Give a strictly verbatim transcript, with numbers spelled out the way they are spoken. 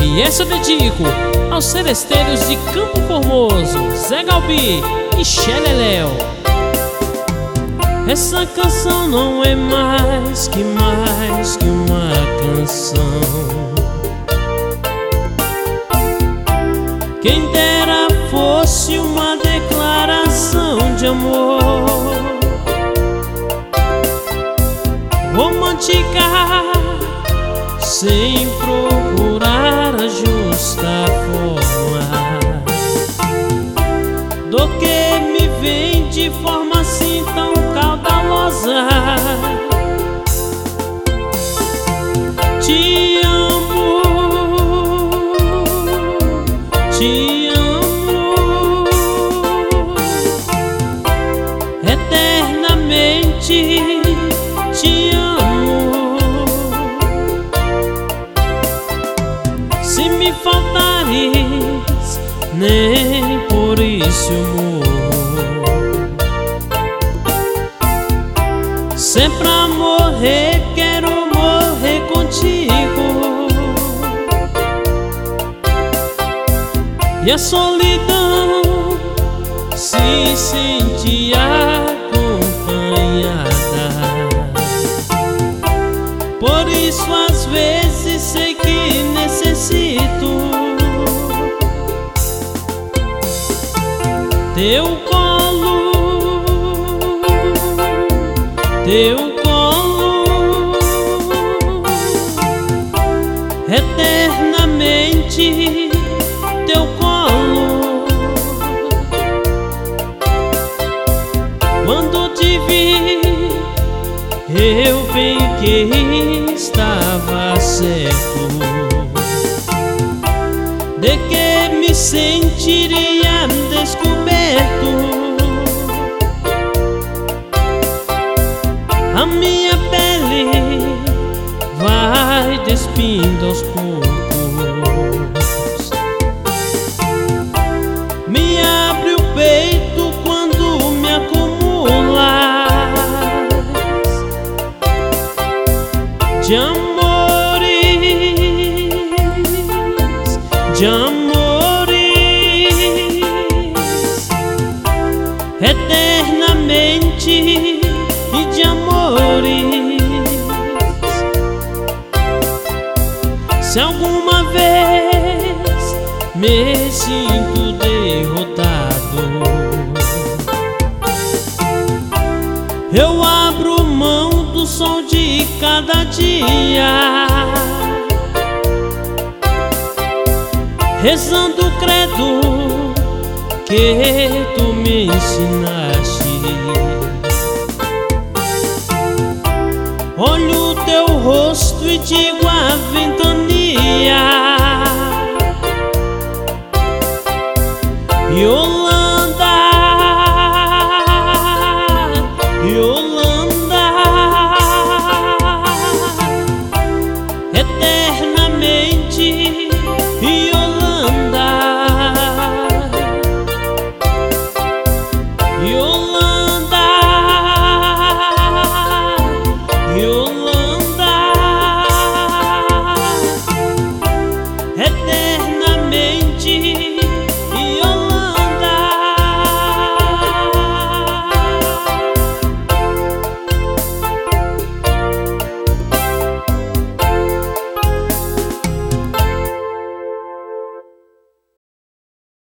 E essa eu dedico aos seresteiros de Campo Formoso, Zé Galbi e Xeleléu. Essa canção não é mais que mais que uma canção. Quem dera fosse uma declaração de amor romântica, sem procurar a justa forma, do que me vem de forma assim tão caudalosa. Te amo, te amo eternamente, te amo. Se me faltares, nem por isso morro. Se é pra morrer, quero morrer contigo. E a solidão se sente acompanhada. Por isso às vezes sei que necessito teu colo, teu colo, eternamente teu colo. Quando te vi, eu bem que estava certo de que me sentiria descoberto. A minha pele vai despindo aos poucos, me abre o peito quando me acumulas de amores, de amores, eternamente e de amores. Se alguma vez me sinto derrotado, eu abro mão do sol de cada dia, rezando o credo que tu me ensinaste. Olho teu rosto e digo a ventania: Yolanda, Yolanda, eternamente